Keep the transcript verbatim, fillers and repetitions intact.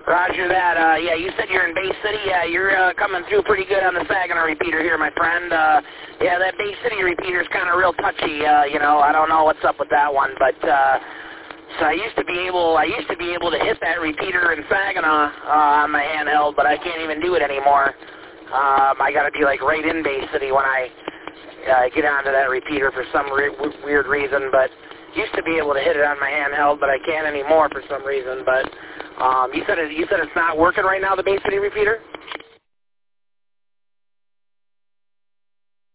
Roger that. Uh, yeah, you said you're in Bay City. Yeah, you're uh, coming through pretty good on the Saginaw repeater here, my friend. Uh, yeah, that Bay City repeater is kind of real touchy. Uh, you know, I don't know what's up with that one, but uh, so I used to be able, I used to be able to hit that repeater in Saginaw uh, on my handheld, but I can't even do it anymore. Um, I got to be like right in Bay City when I uh, get onto that repeater for some re weird reason. But used to be able to hit it on my handheld, but I can't anymore for some reason. But Um, you said it, you said it's not working right now, the Bay City repeater?